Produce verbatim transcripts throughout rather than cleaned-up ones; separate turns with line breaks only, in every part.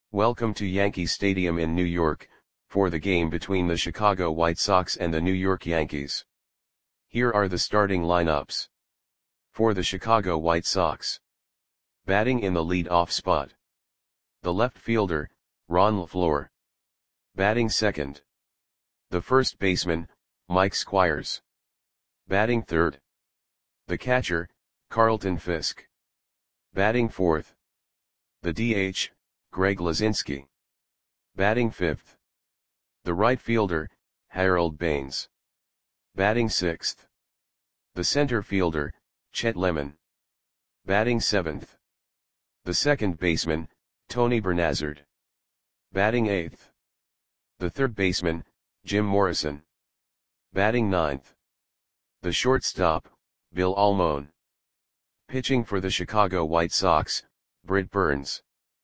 Welcome to Yankee Stadium in New York, for the game between the Chicago White Sox and the New York Yankees. Here are the starting lineups. For the Chicago White Sox. Batting in the lead-off spot. The left fielder, Ron LeFlore. Batting second. The first baseman, Mike Squires. Batting third. The catcher, Carlton Fisk. Batting fourth. The D H, Greg Luzinski. Batting fifth. The right fielder, Harold Baines. Batting sixth. The center fielder, Chet Lemon. Batting seventh. The second baseman, Tony Bernazard. Batting eighth. The third baseman, Jim Morrison. Batting ninth. The shortstop, Bill Almon. Pitching for the Chicago White Sox, Britt Burns.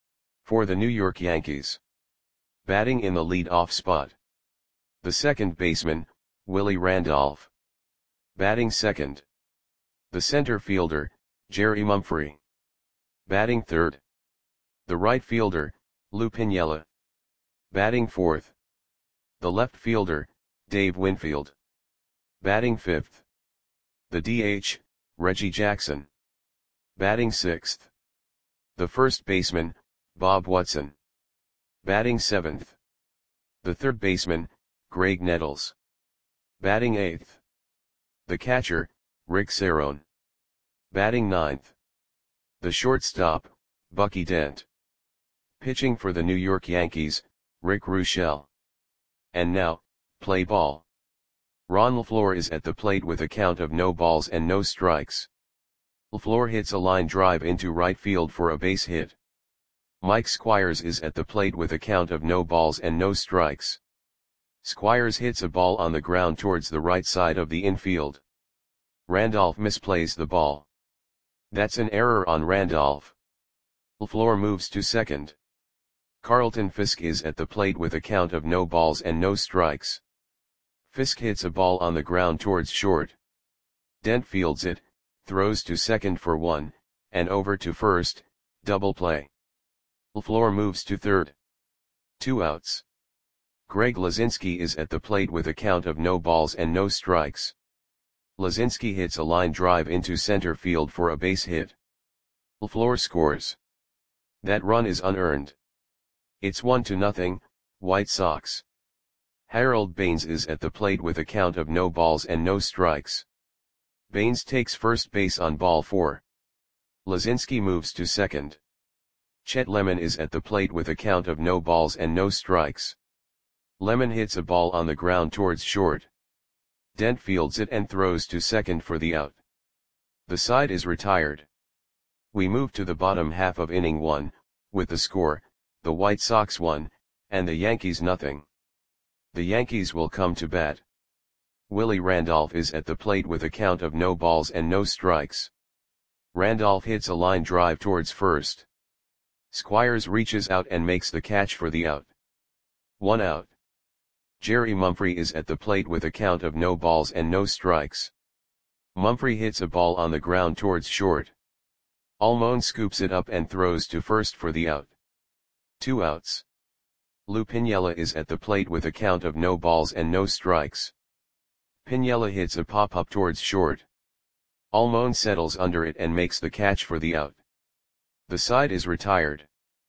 For the New York Yankees. Batting in the lead-off spot. The second baseman, Willie Randolph. Batting second. The center fielder, Jerry Mumphrey. Batting third. The right fielder, Lou Piniella. Batting fourth. The left fielder, Dave Winfield. Batting fifth. The D H, Reggie Jackson. Batting sixth. The first baseman, Bob Watson. Batting seventh. The third baseman, Greg Nettles. Batting eighth. The catcher, Rick Cerone. Batting ninth. The shortstop, Bucky Dent. Pitching for the New York Yankees, Rick Ruschel. And now, play ball. Ron LeFlore is at the plate with a count of no balls and no strikes. LeFlore hits a line drive into right field for a base hit. Mike Squires is at the plate with a count of no balls and no strikes. Squires hits a ball on the ground towards the right side of the infield. Randolph misplays the ball. That's an error on Randolph. LeFlore moves to second. Carlton Fisk is at the plate with a count of no balls and no strikes. Fisk hits a ball on the ground towards short. Dent fields it, throws to second for one, and over to first, double play. LeFlore moves to third. Two outs. Greg Luzinski is at the plate with a count of no balls and no strikes. Luzinski hits a line drive into center field for a base hit. LeFlore scores. That run is unearned. It's one to nothing, White Sox. Harold Baines is at the plate with a count of no balls and no strikes. Baines takes first base on ball four. Luzinski moves to second. Chet Lemon is at the plate with a count of no balls and no strikes. Lemon hits a ball on the ground towards short. Dent fields it and throws to second for the out. The side is retired. We move to the bottom half of inning one, with the score, the White Sox one, and the Yankees nothing. The Yankees will come to bat. Willie Randolph is at the plate with a count of no balls and no strikes. Randolph hits a line drive towards first. Squires reaches out and makes the catch for the out. One out. Jerry Mumphrey is at the plate with a count of no balls and no strikes. Mumphrey hits a ball on the ground towards short. Almon scoops it up and throws to first for the out. Two outs. Lou Piniella is at the plate with a count of no balls and no strikes. Piniella hits a pop-up towards short. Almon settles under it and makes the catch for the out. The side is retired.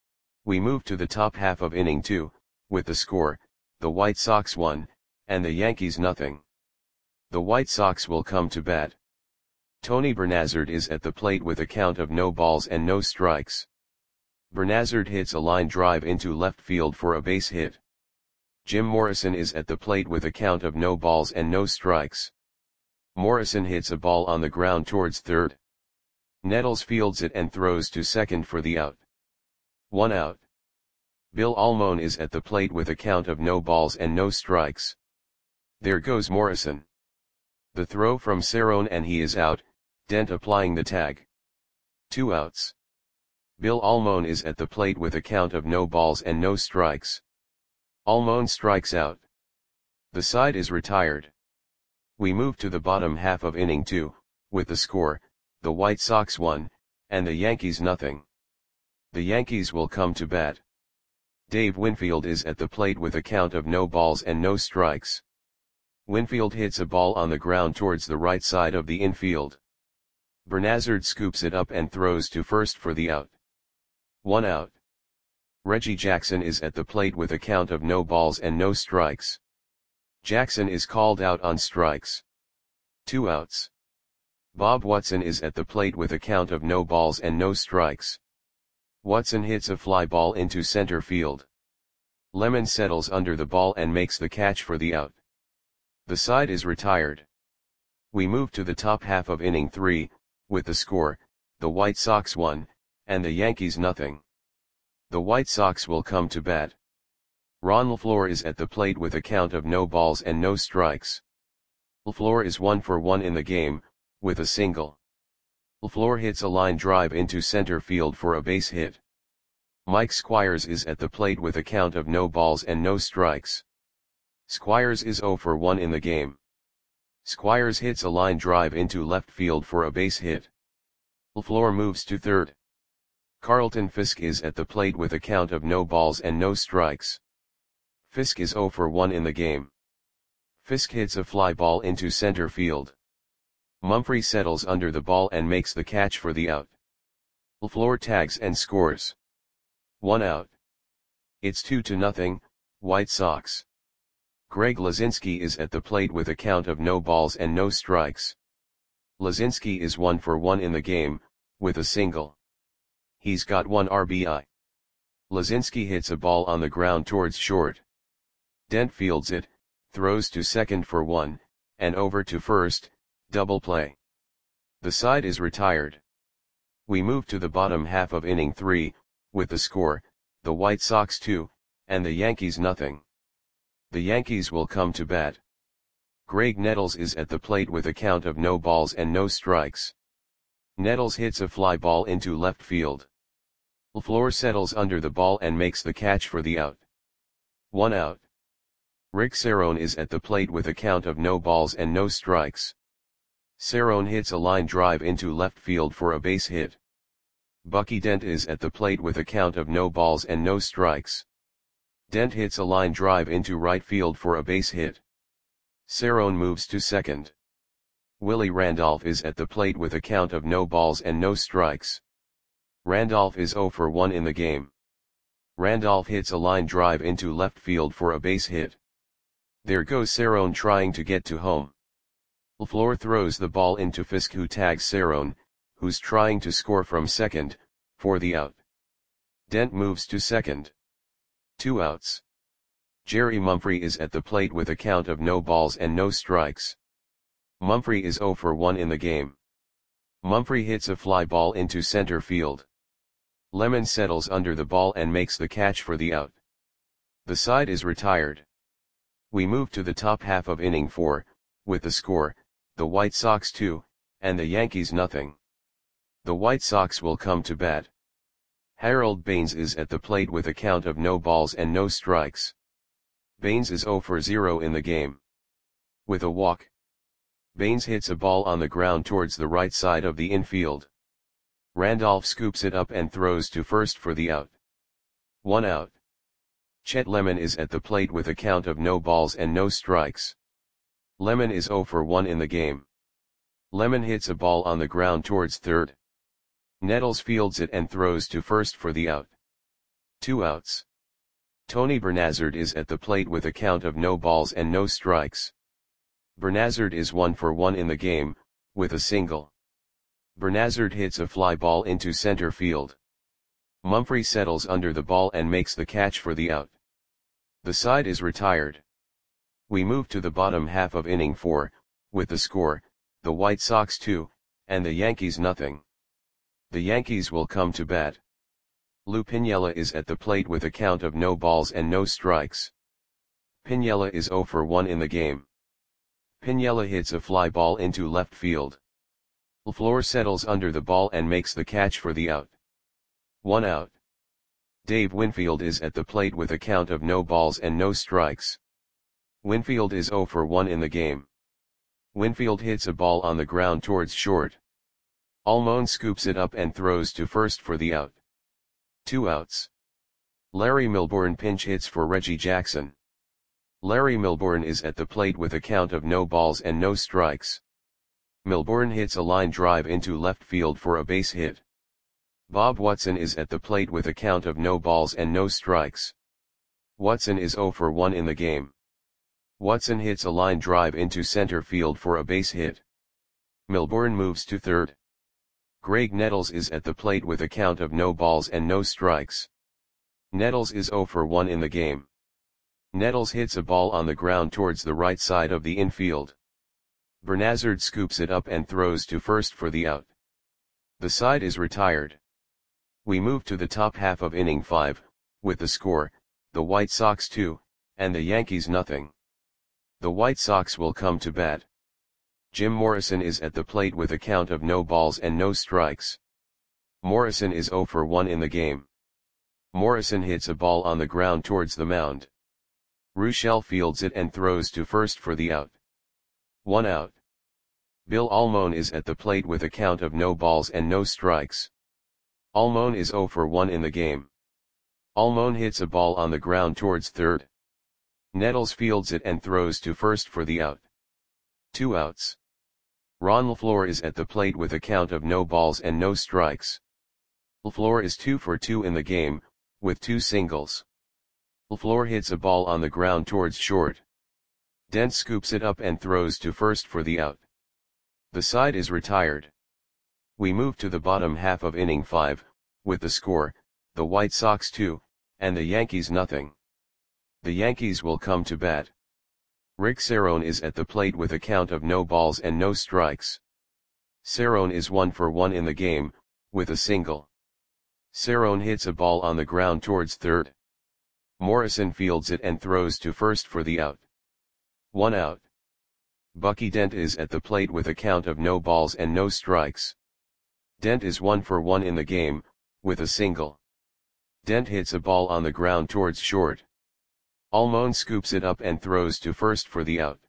We move to the top half of inning two, with the score, the White Sox one, and the Yankees nothing. The White Sox will come to bat. Tony Bernazard is at the plate with a count of no balls and no strikes. Bernazard hits a line drive into left field for a base hit. Jim Morrison is at the plate with a count of no balls and no strikes. Morrison hits a ball on the ground towards third. Nettles fields it and throws to second for the out. One out. Bill Almon is at the plate with a count of no balls and no strikes. There goes Morrison. The throw from Cerone and he is out, Dent applying the tag. Two outs. Bill Almon is at the plate with a count of no balls and no strikes. Almon strikes out. The side is retired. We move to the bottom half of inning two, with the score, the White Sox one, and the Yankees nothing. The Yankees will come to bat. Dave Winfield is at the plate with a count of no balls and no strikes. Winfield hits a ball on the ground towards the right side of the infield. Bernazard scoops it up and throws to first for the out. One out. Reggie Jackson is at the plate with a count of no balls and no strikes. Jackson is called out on strikes. Two outs. Bob Watson is at the plate with a count of no balls and no strikes. Watson hits a fly ball into center field. Lemon settles under the ball and makes the catch for the out. The side is retired. We move to the top half of inning three, with the score, the White Sox one, and the Yankees nothing. The White Sox will come to bat. Ron LeFlore is at the plate with a count of no balls and no strikes. LeFlore is one for one in the game, with a single. LeFlore hits a line drive into center field for a base hit. Mike Squires is at the plate with a count of no balls and no strikes. Squires is zero for one in the game. Squires hits a line drive into left field for a base hit. LeFlore moves to third. Carlton Fisk is at the plate with a count of no balls and no strikes. Fisk is zero for one in the game. Fisk hits a fly ball into center field. Mumphrey settles under the ball and makes the catch for the out. LeFlore tags and scores. One out. It's two to nothing, White Sox. Greg Lazinski is at the plate with a count of no balls and no strikes. Lazinski is one for one in the game, with a single. He's got one R B I. Lazinski hits a ball on the ground towards short. Dent fields it, throws to second for one, and over to first, double play. The side is retired. We move to the bottom half of inning three, with the score, the White Sox two, and the Yankees nothing. The Yankees will come to bat. Greg Nettles is at the plate with a count of no balls and no strikes. Nettles hits a fly ball into left field. LeFlore settles under the ball and makes the catch for the out. One out. Rick Cerrone is at the plate with a count of no balls and no strikes. Cerrone hits a line drive into left field for a base hit. Bucky Dent is at the plate with a count of no balls and no strikes. Dent hits a line drive into right field for a base hit. Cerrone moves to second. Willie Randolph is at the plate with a count of no balls and no strikes. Randolph is zero for one in the game. Randolph hits a line drive into left field for a base hit. There goes Cerrone trying to get to home. LeFlore throws the ball into Fisk, who tags Cerrone, who's trying to score from second, for the out. Dent moves to second. Two outs. Jerry Mumphrey is at the plate with a count of no balls and no strikes. Mumphrey is zero for one in the game. Mumphrey hits a fly ball into center field. Lemon settles under the ball and makes the catch for the out. The side is retired. We move to the top half of inning four, with the score, the White Sox two, and the Yankees nothing. The White Sox will come to bat. Harold Baines is at the plate with a count of no balls and no strikes. Baines is zero for zero in the game. With a walk. Baines hits a ball on the ground towards the right side of the infield. Randolph scoops it up and throws to first for the out. One out. Chet Lemon is at the plate with a count of no balls and no strikes. Lemon is zero for one in the game. Lemon hits a ball on the ground towards third. Nettles fields it and throws to first for the out. Two outs. Tony Bernazard is at the plate with a count of no balls and no strikes. Bernazard is one for one in the game, with a single. Bernazard hits a fly ball into center field. Mumphrey settles under the ball and makes the catch for the out. The side is retired. We move to the bottom half of inning four, with the score, the White Sox two, and the Yankees nothing. The Yankees will come to bat. Lou Piniella is at the plate with a count of no balls and no strikes. Piniella is zero for one in the game. Piniella hits a fly ball into left field. LeFlore settles under the ball and makes the catch for the out. One out. Dave Winfield is at the plate with a count of no balls and no strikes. Winfield is zero for one in the game. Winfield hits a ball on the ground towards short. Almon scoops it up and throws to first for the out. Two outs. Larry Milbourne pinch hits for Reggie Jackson. Larry Milbourne is at the plate with a count of no balls and no strikes. Milbourne hits a line drive into left field for a base hit. Bob Watson is at the plate with a count of no balls and no strikes. Watson is zero for one in the game. Watson hits a line drive into center field for a base hit. Milbourne moves to third. Greg Nettles is at the plate with a count of no balls and no strikes. Nettles is zero for one in the game. Nettles hits a ball on the ground towards the right side of the infield. Bernazard scoops it up and throws to first for the out. The side is retired. We move to the top half of inning five, with the score, the White Sox two, and the Yankees nothing. The White Sox will come to bat. Jim Morrison is at the plate with a count of no balls and no strikes. Morrison is zero for one in the game. Morrison hits a ball on the ground towards the mound. Ruschel fields it and throws to first for the out. One out. Bill Almon is at the plate with a count of no balls and no strikes. Almon is zero for one in the game. Almon hits a ball on the ground towards third. Nettles fields it and throws to first for the out. Two outs. Ron LaFleur is at the plate with a count of no balls and no strikes. LaFleur is two for two in the game, with two singles. LaFleur hits a ball on the ground towards short. Dent scoops it up and throws to first for the out. The side is retired. We move to the bottom half of inning five, with the score, the White Sox two, and the Yankees nothing. The Yankees will come to bat. Rick Cerone is at the plate with a count of no balls and no strikes. Cerone is one for one in the game, with a single. Cerone hits a ball on the ground towards third. Morrison fields it and throws to first for the out. One out. Bucky Dent is at the plate with a count of no balls and no strikes. Dent is one for one in the game, with a single. Dent hits a ball on the ground towards short. Almon scoops it up and throws to first for the out.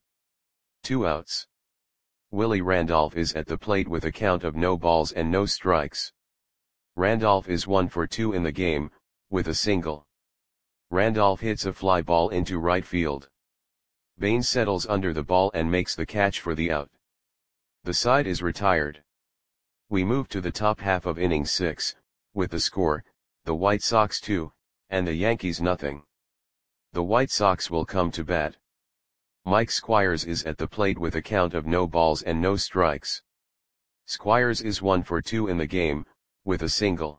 Two outs. Willie Randolph is at the plate with a count of no balls and no strikes. Randolph is one for two in the game, with a single. Randolph hits a fly ball into right field. Baines settles under the ball and makes the catch for the out. The side is retired. We move to the top half of inning six, with the score, the White Sox two, and the Yankees nothing. The White Sox will come to bat. Mike Squires is at the plate with a count of no balls and no strikes. Squires is one for two in the game, with a single.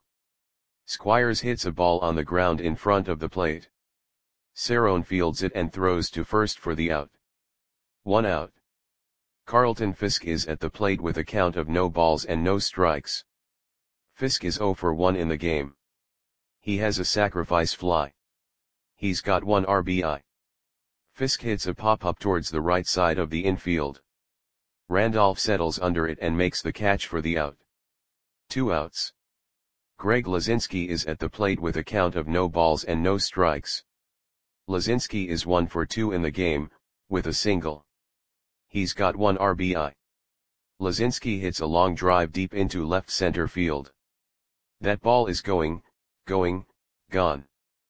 Squires hits a ball on the ground in front of the plate. Cerone fields it and throws to first for the out. One out. Carlton Fisk is at the plate with a count of no balls and no strikes. Fisk is zero for one in the game. He has a sacrifice fly. He's got one R B I. Fisk hits a pop-up towards the right side of the infield. Randolph settles under it and makes the catch for the out. Two outs. Greg Lazinski is at the plate with a count of no balls and no strikes. Lazinski is one for two in the game, with a single. He's got one R B I. Lazinski hits a long drive deep into left center field. That ball is going, going, gone.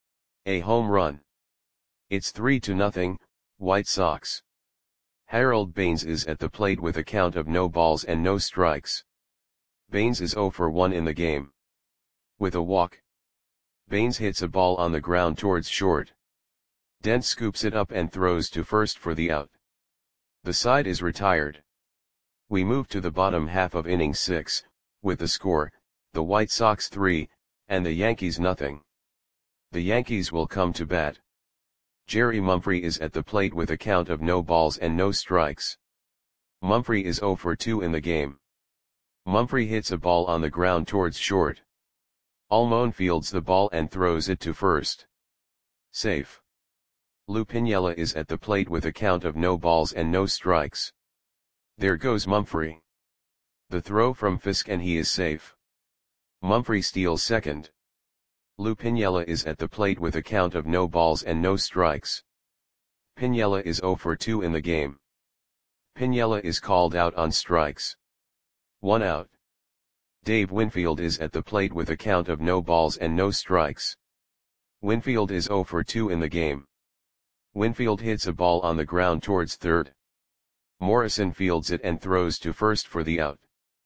A home run. It's three to nothing, White Sox. Harold Baines is at the plate with a count of no balls and no strikes. Baines is zero for one in the game. With a walk. Baines hits a ball on the ground towards short. Dent scoops it up and throws to first for the out. The side is retired. We move to the bottom half of inning six, with the score, the White Sox three, and the Yankees nothing. The Yankees will come to bat. Jerry Mumphrey is at the plate with a count of no balls and no strikes. Mumphrey is zero for two in the game. Mumphrey hits a ball on the ground towards short. Almon fields the ball and throws it to first. Safe. Lou Piniella is at the plate with a count of no balls and no strikes. There goes Mumphrey. The throw from Fisk and he is safe. Mumphrey steals second. Lou Piniella is at the plate with a count of no balls and no strikes. Piniella is zero for two in the game. Piniella is called out on strikes. One out. Dave Winfield is at the plate with a count of no balls and no strikes. Winfield is zero for two in the game. Winfield hits a ball on the ground towards third. Morrison fields it and throws to first for the out.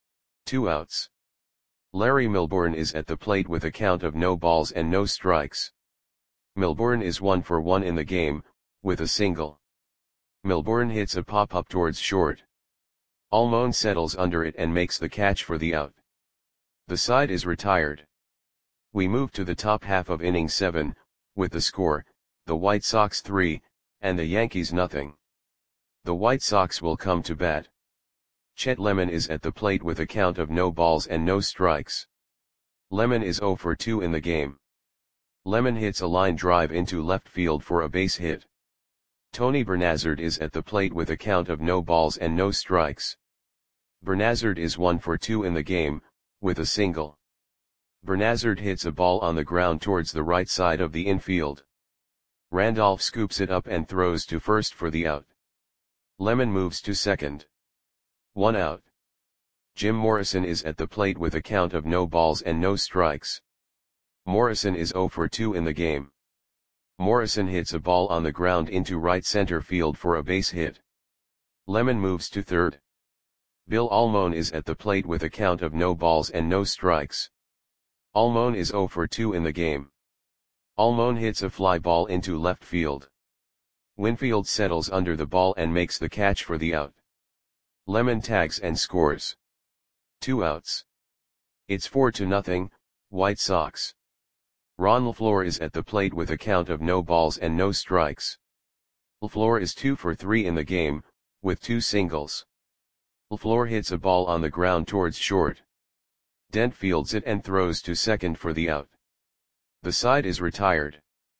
Two outs. Larry Milbourne is at the plate with a count of no balls and no strikes. Milbourne is one for one in the game, with a single. Milbourne hits a pop-up towards short. Almon settles under it and makes the catch for the out. The side is retired. We move to the top half of inning seven, with the score, the White Sox three, and the Yankees nothing. The White Sox will come to bat. Chet Lemon is at the plate with a count of no balls and no strikes. Lemon is zero for two in the game. Lemon hits a line drive into left field for a base hit. Tony Bernazard is at the plate with a count of no balls and no strikes. Bernazard is one for two in the game, with a single. Bernazard hits a ball on the ground towards the right side of the infield. Randolph scoops it up and throws to first for the out. Lemon moves to second. One out. Jim Morrison is at the plate with a count of no balls and no strikes. Morrison is zero for two in the game. Morrison hits a ball on the ground into right center field for a base hit. Lemon moves to third. Bill Almon is at the plate with a count of no balls and no strikes. Almon is zero for two in the game. Almon hits a fly ball into left field. Winfield settles under the ball and makes the catch for the out. Lemon tags and scores. Two outs. It's four to nothing, White Sox. Ron LaFleur is at the plate with a count of no balls and no strikes. LaFleur is two for three in the game, with two singles. LaFleur hits a ball on the ground towards short. Dent fields it and throws to second for the out. The side is retired.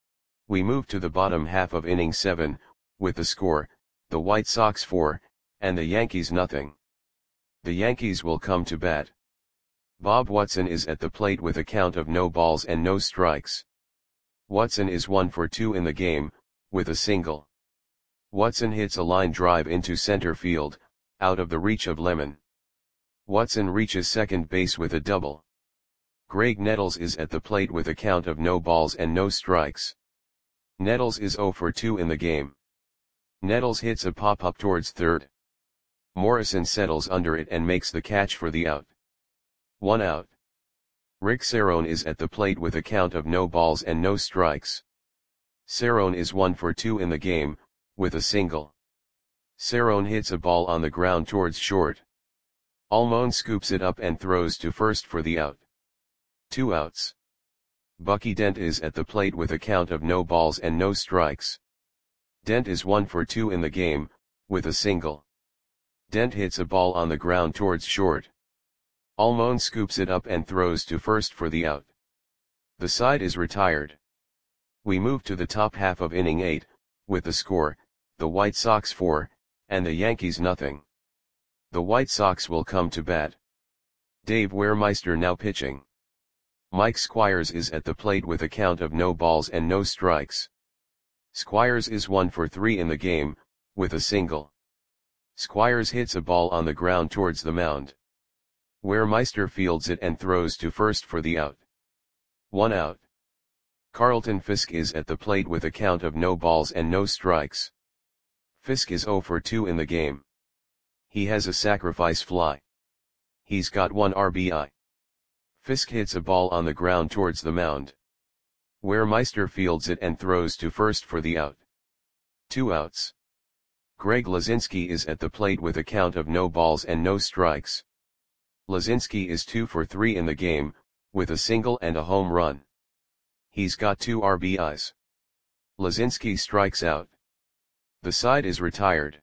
We move to the bottom half of inning seven, with the score, the White Sox four, and the Yankees nothing. The Yankees will come to bat. Bob Watson is at the plate with a count of no balls and no strikes. Watson is one for two in the game, with a single. Watson hits a line drive into center field, out of the reach of Lemon. Watson reaches second base with a double. Greg Nettles is at the plate with a count of no balls and no strikes. Nettles is zero for two in the game. Nettles hits a pop-up towards third. Morrison settles under it and makes the catch for the out. One out. Rick Cerrone is at the plate with a count of no balls and no strikes. Cerrone is one for two in the game, with a single. Cerrone hits a ball on the ground towards short. Almon scoops it up and throws to first for the out. Two outs. Bucky Dent is at the plate with a count of no balls and no strikes. Dent is one for two in the game, with a single. Dent hits a ball on the ground towards short. Almon scoops it up and throws to first for the out. The side is retired. We move to the top half of inning eight, with the score, the White Sox four, and the Yankees nothing. The White Sox will come to bat. Dave Wehrmeister now pitching. Mike Squires is at the plate with a count of no balls and no strikes. Squires is one for three in the game, with a single. Squires hits a ball on the ground towards the mound. Wehrmeister fields it and throws to first for the out. One out. Carlton Fisk is at the plate with a count of no balls and no strikes. Fisk is zero for two in the game. He has a sacrifice fly. He's got one R B I. Fisk hits a ball on the ground towards the mound. Wehrmeister fields it and throws to first for the out. Two outs. Greg Lazinski is at the plate with a count of no balls and no strikes. Lazinski is two for three in the game, with a single and a home run. He's got two R B Is. Lazinski strikes out. The side is retired.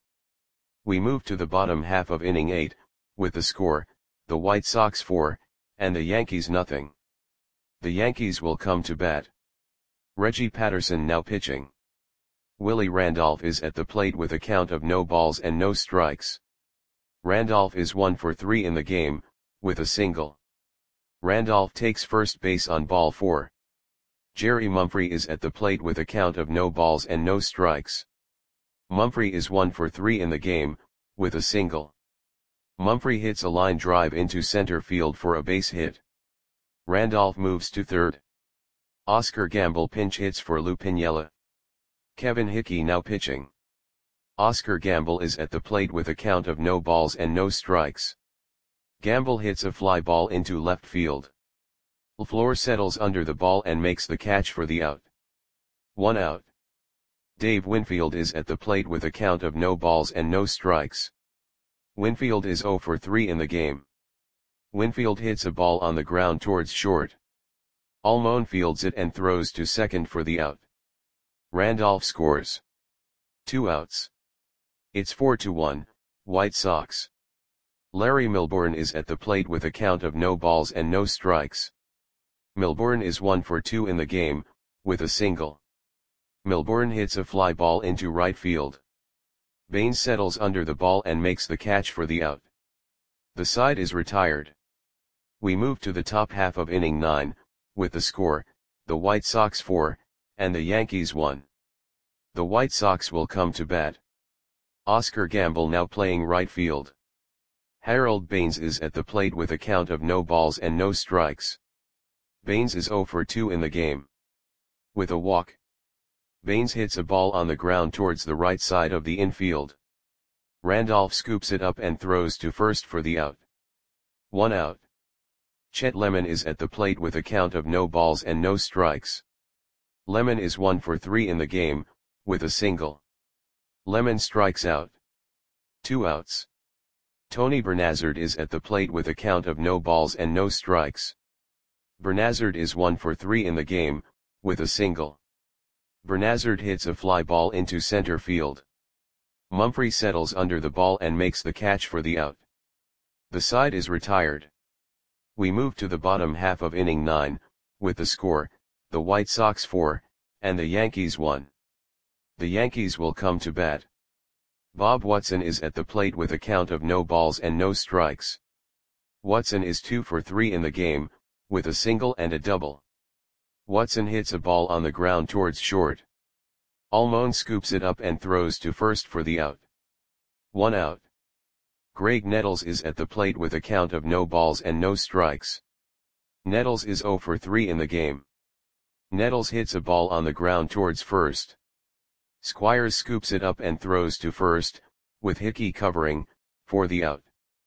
We move to the bottom half of inning eight, with the score, the White Sox four, and the Yankees nothing. The Yankees will come to bat. Reggie Patterson now pitching. Willie Randolph is at the plate with a count of no balls and no strikes. Randolph is one for three in the game, with a single. Randolph takes first base on ball four. Jerry Mumphrey is at the plate with a count of no balls and no strikes. Mumphrey is one for three in the game, with a single. Mumphrey hits a line drive into center field for a base hit. Randolph moves to third. Oscar Gamble pinch hits for Lou Piniella. Kevin Hickey now pitching. Oscar Gamble is at the plate with a count of no balls and no strikes. Gamble hits a fly ball into left field. LaFleur settles under the ball and makes the catch for the out. One out. Dave Winfield is at the plate with a count of no balls and no strikes. Winfield is zero for three in the game. Winfield hits a ball on the ground towards short. Almon fields it and throws to second for the out. Randolph scores. Two outs. It's four to one, White Sox. Larry Milbourne is at the plate with a count of no balls and no strikes. Milbourne is one for two in the game, with a single. Milbourne hits a fly ball into right field. Baines settles under the ball and makes the catch for the out. The side is retired. We move to the top half of inning nine, with the score, the White Sox four, and the Yankees one. The White Sox will come to bat. Oscar Gamble now playing right field. Harold Baines is at the plate with a count of no balls and no strikes. Baines is zero for two in the game. With a walk, Baines hits a ball on the ground towards the right side of the infield. Randolph scoops it up and throws to first for the out. One out. Chet Lemon is at the plate with a count of no balls and no strikes. Lemon is one for three in the game, with a single. Lemon strikes out. Two outs. Tony Bernazard is at the plate with a count of no balls and no strikes. Bernazard is one for three in the game, with a single. Bernazard hits a fly ball into center field. Mumphrey settles under the ball and makes the catch for the out. The side is retired. We move to the bottom half of inning nine, with the score, the White Sox four, and the Yankees one. The Yankees will come to bat. Bob Watson is at the plate with a count of no balls and no strikes. Watson is two for three in the game, with a single and a double. Watson hits a ball on the ground towards short. Almon scoops it up and throws to first for the out. One out. Greg Nettles is at the plate with a count of no balls and no strikes. Nettles is zero for three in the game. Nettles hits a ball on the ground towards first. Squires scoops it up and throws to first, with Hickey covering, for the out.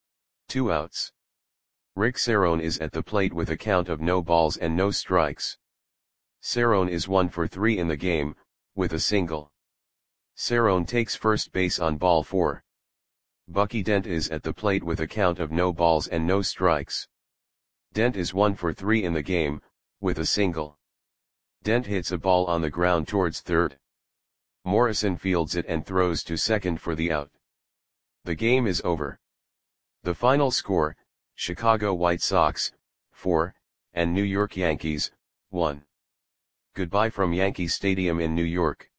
Two outs. Rick Cerrone is at the plate with a count of no balls and no strikes. Cerrone is one for three in the game, with a single. Cerrone takes first base on ball four. Bucky Dent is at the plate with a count of no balls and no strikes. Dent is one for three in the game, with a single. Dent hits a ball on the ground towards third. Morrison fields it and throws to second for the out. The game is over. The final score, Chicago White Sox, four, and New York Yankees, one. Goodbye from Yankee Stadium in New York.